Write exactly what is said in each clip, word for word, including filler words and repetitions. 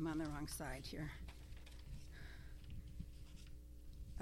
on the wrong side here. Uh,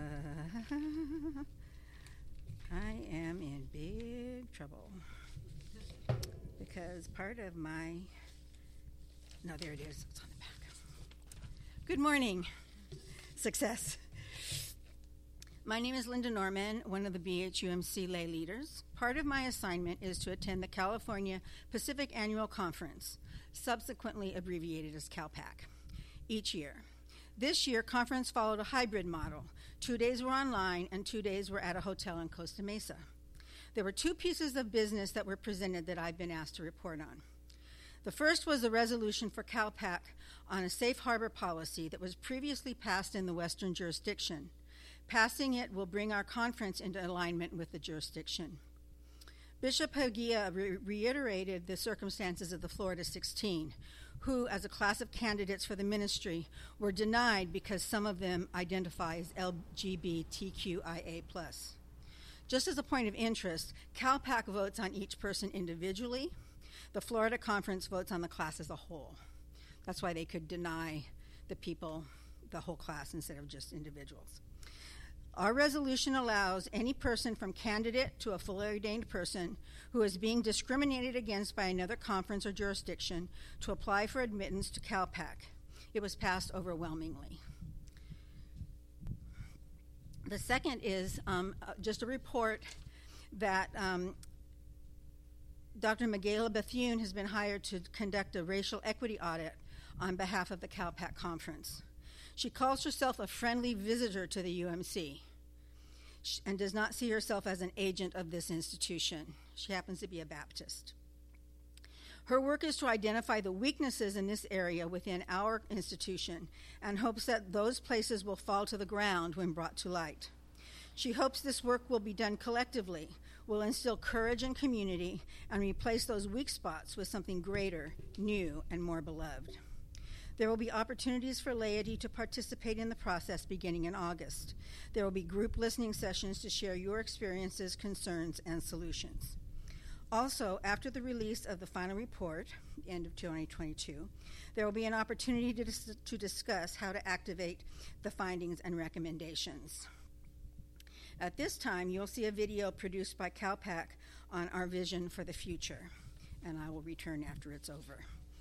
I am in big trouble because part of my, no, there it is. It's on the back. Good morning. Success. My name is Linda Norman, one of the B H U M C lay leaders. Part of my assignment is to attend the California Pacific Annual Conference, subsequently abbreviated as CalPAC, each year. This year, conference followed a hybrid model. Two days were online and two days were at a hotel in Costa Mesa. There were two pieces of business that were presented that I've been asked to report on. The first was the resolution for CalPAC on a safe harbor policy that was previously passed in the Western jurisdiction. Passing it will bring our conference into alignment with the jurisdiction. Bishop Hagia re- reiterated the circumstances of the Florida sixteen, who, as a class of candidates for the ministry, were denied because some of them identify as L G B T Q I A plus. Just as a point of interest, CalPAC votes on each person individually. The Florida Conference votes on the class as a whole. That's why they could deny the people, the whole class, instead of just individuals. Our resolution allows any person from candidate to a fully ordained person who is being discriminated against by another conference or jurisdiction to apply for admittance to CalPAC. It was passed overwhelmingly. The second is um, uh, just a report that um, Doctor Michaela Bethune has been hired to conduct a racial equity audit on behalf of the CalPAC conference. She calls herself a friendly visitor to the U M C and does not see herself as an agent of this institution. She happens to be a Baptist. Her work is to identify the weaknesses in this area within our institution and hopes that those places will fall to the ground when brought to light. She hopes this work will be done collectively, will instill courage and community, and replace those weak spots with something greater, new, and more beloved. There will be opportunities for laity to participate in the process beginning in August. There will be group listening sessions to share your experiences, concerns, and solutions. Also, after the release of the final report, the end of twenty twenty-two, there will be an opportunity to, dis- to discuss how to activate the findings and recommendations. At this time, you'll see a video produced by CalPAC on our vision for the future, and I will return after it's over.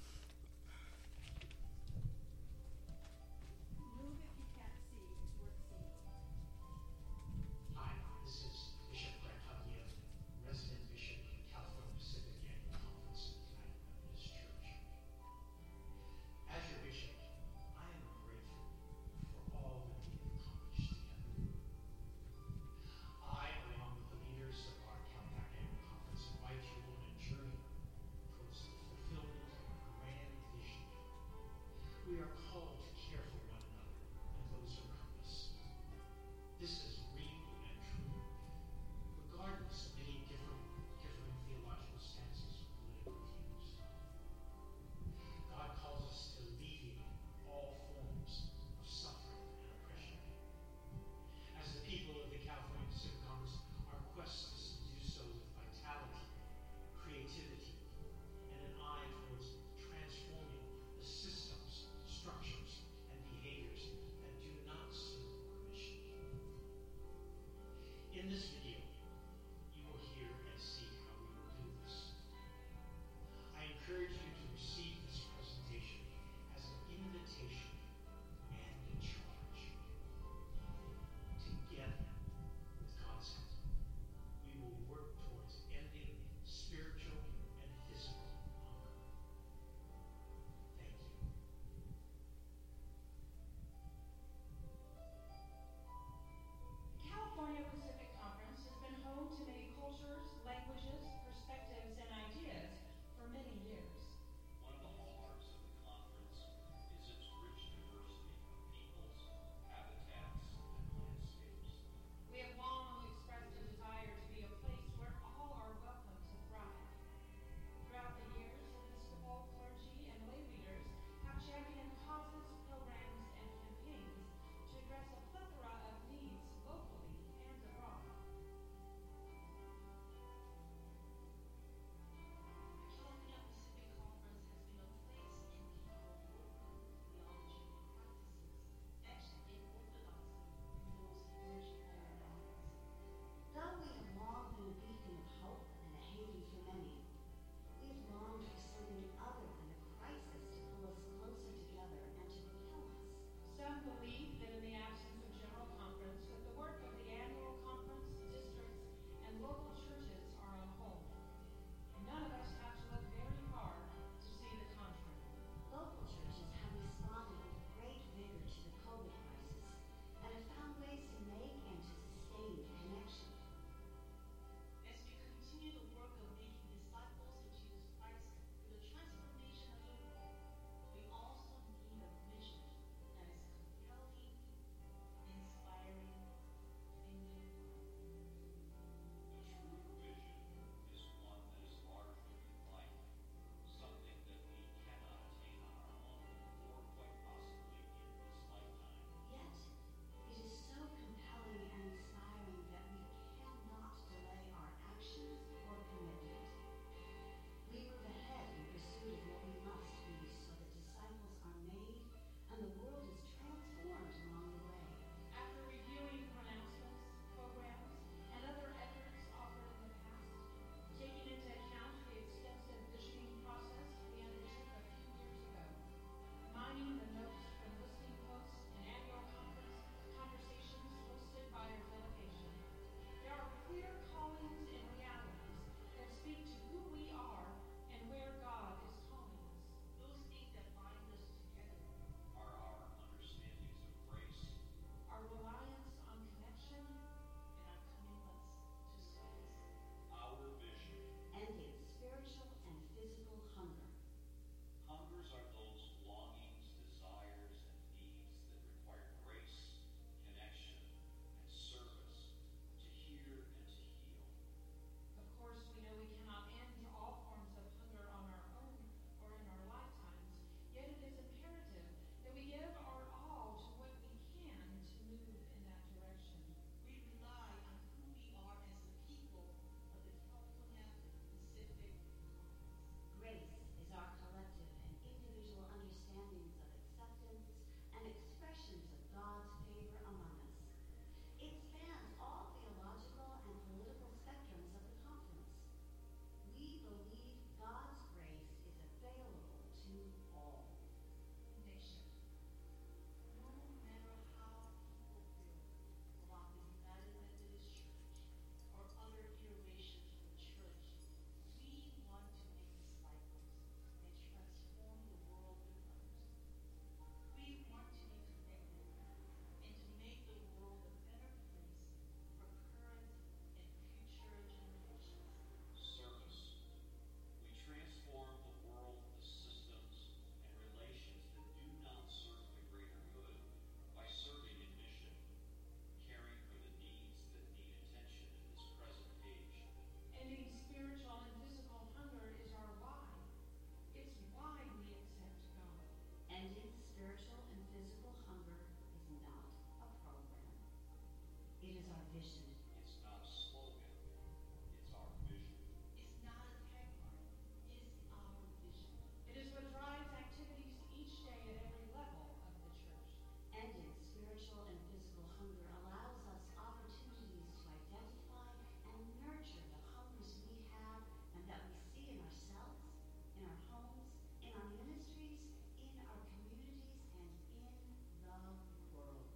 In this video, you will hear and see how we will do this. I encourage you to receive this presentation as an invitation and a charge. Together, with God's help, we will work towards ending spiritual and physical hunger. Thank you. California Pacific Conference vision. It's not a slogan. It's our vision. It's not a tagline. It's our vision. It is what drives activities each day at every level of the church. Ending spiritual and physical hunger allows us opportunities to identify and nurture the hungers we have and that we see in ourselves, in our homes, in our ministries, in our communities, and in the world.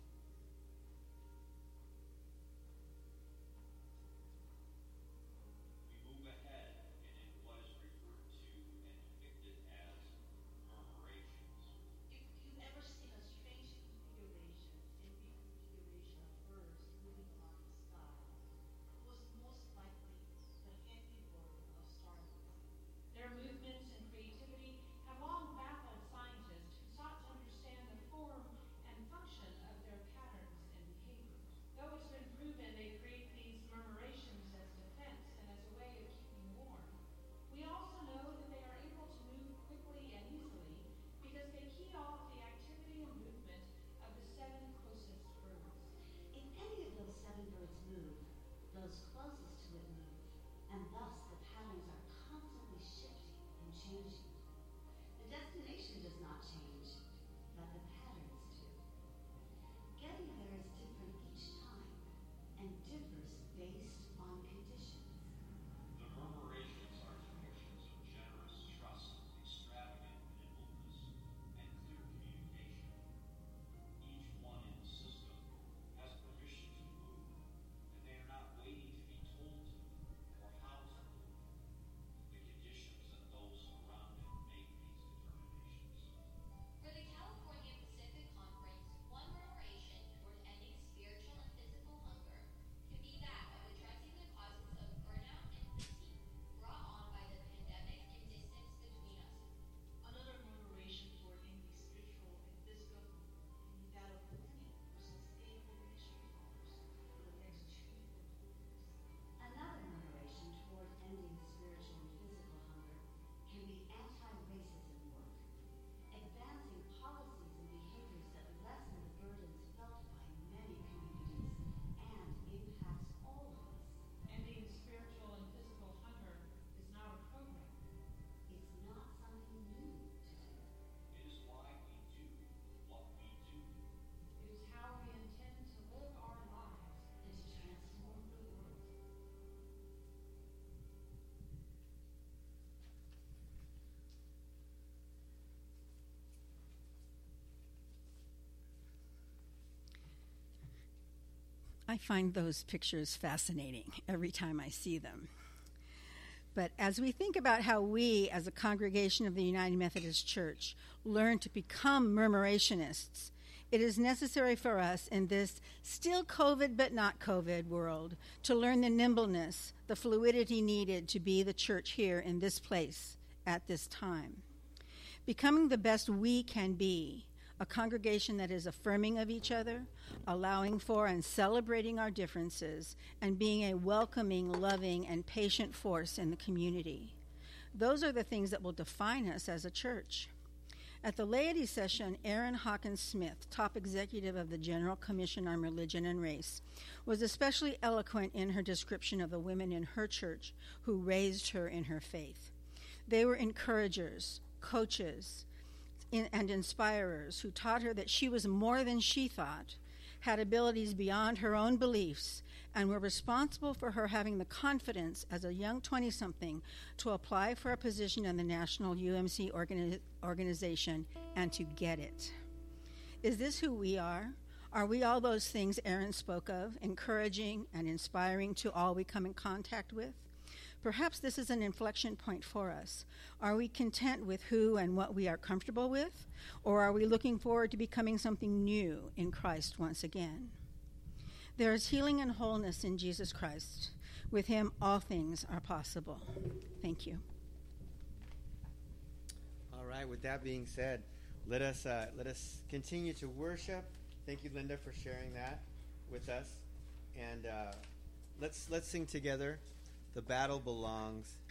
We move ahead and in what is referred to and depicted as murmurations. If you've ever seen a strange configuration, a configuration of birds moving along the sky, it was most likely the handiwork of starlings. Their movements and creativity have long baffled scientists who sought to understand the form and function of their patterns and behaviors. Though it's been proven they create these murmurations as defense and as a way of keeping warm, we also know that they are able to move quickly and easily because they key off the activity and movement of the seven closest birds. If any of those seven birds move, those closest to it move, and thus the patterns are constantly shifting and changing. The destination does not change, but the patterns do. Getting there is different each time and differs based on conditions. The murmurations are depictions of generous trust, extravagant nimbleness, and clear communication. Each one in the system has permission to move, and they are not waiting to be told to move or how to move. The conditions and those around it make these determinations. For the California Pacific Conference, one murmuration toward ending spiritual and physical hunger can be that of addressing the causes of burnout and fatigue brought on by the pandemic and distance between us. Another murmuration toward ending spiritual and physical hunger can be that of planning for sustainable ministry hours for the next two or three years. Another murmuration toward ending spiritual and physical hunger can be anti-racism work, advancing policies and behaviors that lessen the burdens felt by many communities and impacts all of us. Ending spiritual and physical hunger is not a program. It's not something new to do. It is why we do what we do. It is how we intend to live our lives. And to transform the world. I find those pictures fascinating every time I see them. But as we think about how we, as a congregation of the United Methodist Church, learn to become murmurationists, it is necessary for us in this still COVID but not COVID world to learn the nimbleness, the fluidity needed to be the church here in this place at this time. Becoming the best we can be, a congregation that is affirming of each other, allowing for and celebrating our differences, and being a welcoming, loving, and patient force in the community. Those are the things that will define us as a church. At the laity session, Erin Hawkins Smith, top executive of the General Commission on Religion and Race, was especially eloquent in her description of the women in her church who raised her in her faith. They were encouragers, coaches, in, and inspirers who taught her that she was more than she thought, had abilities beyond her own beliefs, and were responsible for her having the confidence as a young twenty-something to apply for a position in the National U M C organi- organization and to get it. Is this who we are? Are we all those things Erin spoke of, encouraging and inspiring to all we come in contact with? Perhaps this is an inflection point for us. Are we content with who and what we are comfortable with, or are we looking forward to becoming something new in Christ once again? There is healing and wholeness in Jesus Christ. With him, all things are possible. Thank you. All right, with that being said, let us uh, let us continue to worship. Thank you, Linda, for sharing that with us. And uh, let's let's sing together. The battle belongs